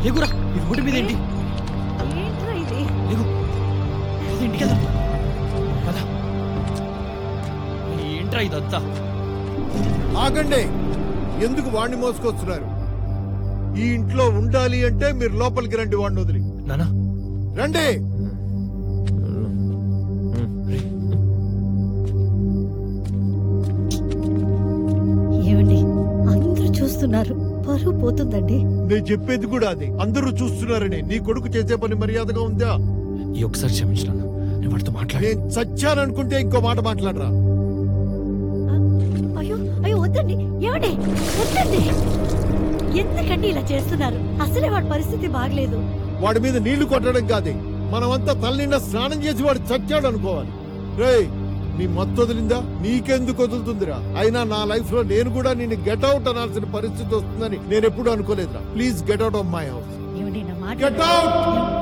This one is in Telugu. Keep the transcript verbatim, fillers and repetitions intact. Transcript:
లేకురా ఈ రోడ్డు మీద ఏంటి ఏంట్రా ఇది? లేకు ఇంటికి వెళ్దాం పదా. ఏంట్రా ఇదంతా? ఆగండి, ఎందుకు వాడిని మోసుకొస్తున్నారు? ఈ ఇంట్లో ఉండాలి అంటే మీరు లోపలికి రండి, వాడిని వదిలి నానా రండి. ఏమండి అందరూ చూస్తున్నారు, పరువు పోతుందండి. నేను చెప్పేది కూడా అదే, అందరూ చూస్తున్నారని. నీ కొడుకు చేసే పని మర్యాదగా ఉందా? ఈ ఒకసారి క్షమించు నాన్న, నేను వాడితో మాట్లాడి. నేను చచ్చాననుకుంటే ఇంకో మాట మాట్లాడరా. అయ్యో అయ్యో వద్దండి, ఏమండి వద్దండి. ఎందుకండి ఇలా చేస్తున్నారు? అసలే వాడి పరిస్థితి బాగలేదు. వాడి మీద నీళ్లు కొట్టడం కాదే, మనమంతా తల్లిండా స్నానం చేసి వాడు చచ్చాడు అనుకోవాలి. రేయ్, నీ మత్తు వదిలిందా? నీకెందుకు వదులుతుందిరా? అయినా నా లైఫ్ లో నేను కూడా నిన్ను గెట్ అవుట్ అనాల్సిన పరిస్థితి వస్తుందని నేను ఎప్పుడు అనుకోలేదురా. Please get out of my house. ఏమండి నా మాట గెట్ అవుట్.